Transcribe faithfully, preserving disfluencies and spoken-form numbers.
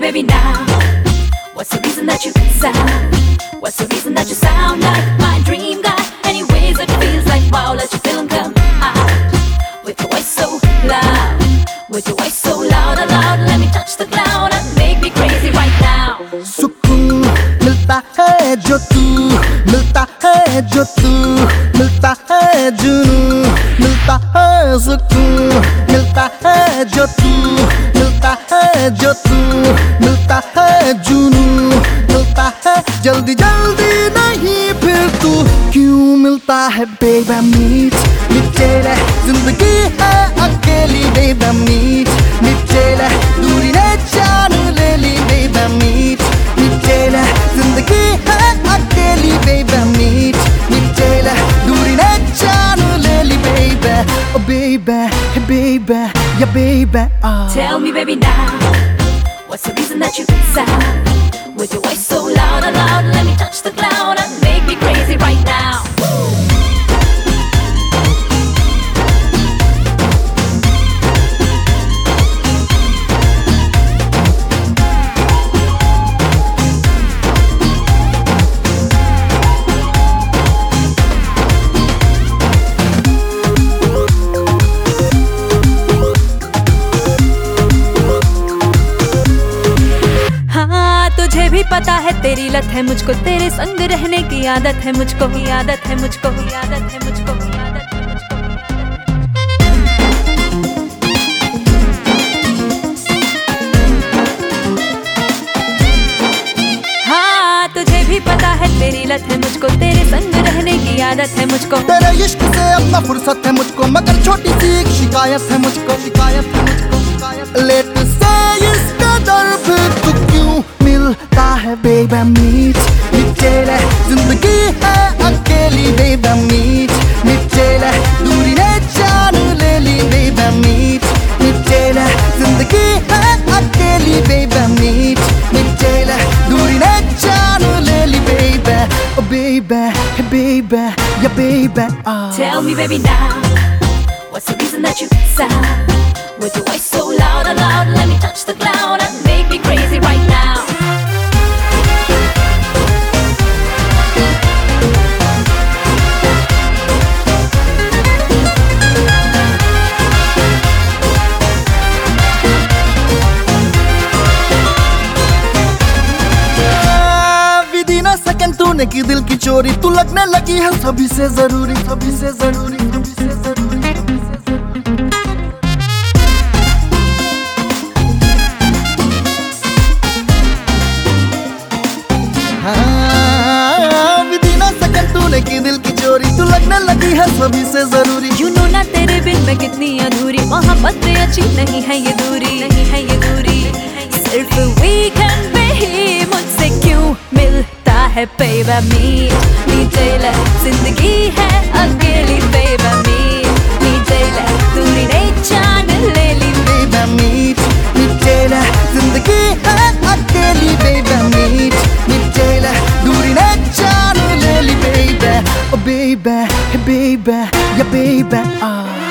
baby now. What's the reason that you sound? What's the reason that you sound like my dream guy? Anyways, it feels like wow, let your feeling come out. With your voice so loud, with your voice so loud, loud. Let me touch the cloud and make me crazy right now. सुकून मिलता है जो तू मिलता है जो तू मिलता है जुनून मिलता है सुकून मिलता है जो तू मिलता है जो तू मिलता है जुनून मिलता है जल्दी जल्दी नहीं फिर तू क्यों मिलता है बेबी मीट मिटेला जिंदगी है अकेली बेबी मीट मिटेला दूरी ने जान ले ली बेबी मीट मिटेला जिंदगी है अकेली बेबी मीट मिटेला दूरी ने जान ले ली baby oh baby hey baby yeah baby oh. Tell me baby now, what's the reason that you sound? With your voice so loud, loud. Let me touch the cloud and make me crazy right now. तुझे भी पता है तेरी लत है मुझको तेरे संग रहने की आदत है मुझको ही आदत है मुझको ही आदत है मुझको ही आदत है मुझको हाँ तुझे भी पता है तेरी लत है मुझको तेरे संग रहने की आदत है मुझको तेरे इश्क से अपना फुर्सत है मुझको मगर छोटी सी एक शिकायत है मुझको शिकायत है मुझको शिकायत लेट से इसका दर्द तू क्यों मिलता है बेबी मीट मिटेला जिंदगी है अकेली बेबी मीट मिटेला दूरी ने जान ले ली बेबी मीट मिटेला जिंदगी है अकेली बेबी मीट मिटेला दूरी ने जान ले ली baby oh baby hey baby yeah baby oh. Tell me baby now, what's the reason that you sound? With your voice so loud, loud. Let me touch the cloud and make me crazy right now. तूने की दिल की चोरी तू लगने लगी है सभी से जरूरी सभी से जरूरी सभी से जरूरी हाँ विधि ना सकन तूने की दिल की चोरी तू लगने लगी है सभी से जरूरी यू नो ना तेरे बिन मैं कितनी अधूरी मोहब्बत में अच्छी नहीं है ये दूरी नहीं है ये दूरी सिर्फ वीकेंड में ही मुझसे क्यों मिलता है बेबी मीट मिटेला जिंदगी है अकेली बेबी मीट मिटेला दूरी ने जान ले ली बेबी मीट मिटेला जिंदगी है अकेली बेबी मीट मिटेला दूरी ने जान ले ली baby oh baby hey baby yeah baby oh.